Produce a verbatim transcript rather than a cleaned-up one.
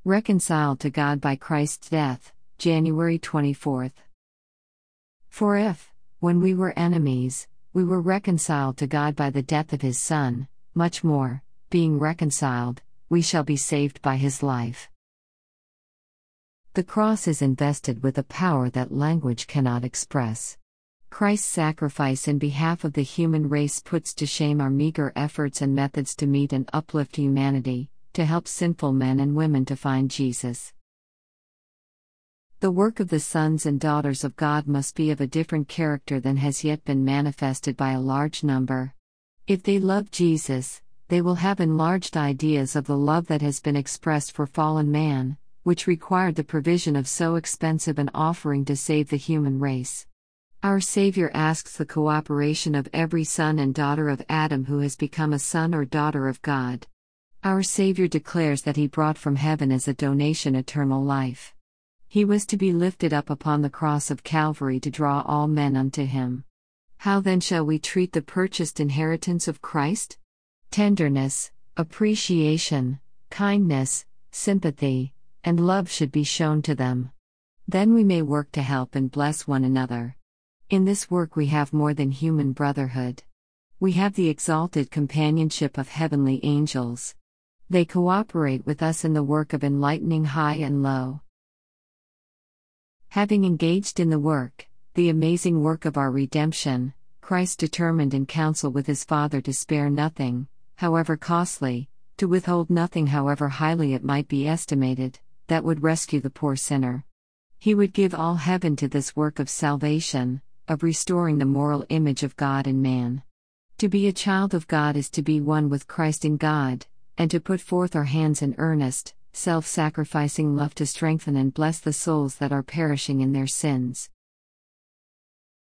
Reconciled to God by Christ's death, January twenty-fourth. For if, when we were enemies, we were reconciled to God by the death of His Son, much more, being reconciled, we shall be saved by His life. The cross is invested with a power that language cannot express. Christ's sacrifice in behalf of the human race puts to shame our meager efforts and methods to meet and uplift humanity, to help sinful men and women to find Jesus. The work of the sons and daughters of God must be of a different character than has yet been manifested by a large number. If they love Jesus, they will have enlarged ideas of the love that has been expressed for fallen man, which required the provision of so expensive an offering to save the human race. Our Savior asks the cooperation of every son and daughter of Adam who has become a son or daughter of God. Our Savior declares that He brought from heaven as a donation eternal life. He was to be lifted up upon the cross of Calvary to draw all men unto Him. How then shall we treat the purchased inheritance of Christ? Tenderness, appreciation, kindness, sympathy, and love should be shown to them. Then we may work to help and bless one another. In this work we have more than human brotherhood. We have the exalted companionship of heavenly angels. They cooperate with us in the work of enlightening high and low. Having engaged in the work, the amazing work of our redemption, Christ determined in council with His Father to spare nothing, however costly, to withhold nothing however highly it might be estimated, that would rescue the poor sinner. He would give all heaven to this work of salvation, of restoring the moral image of God in man. To be a child of God is to be one with Christ in God, and to put forth our hands in earnest, self-sacrificing love to strengthen and bless the souls that are perishing in their sins.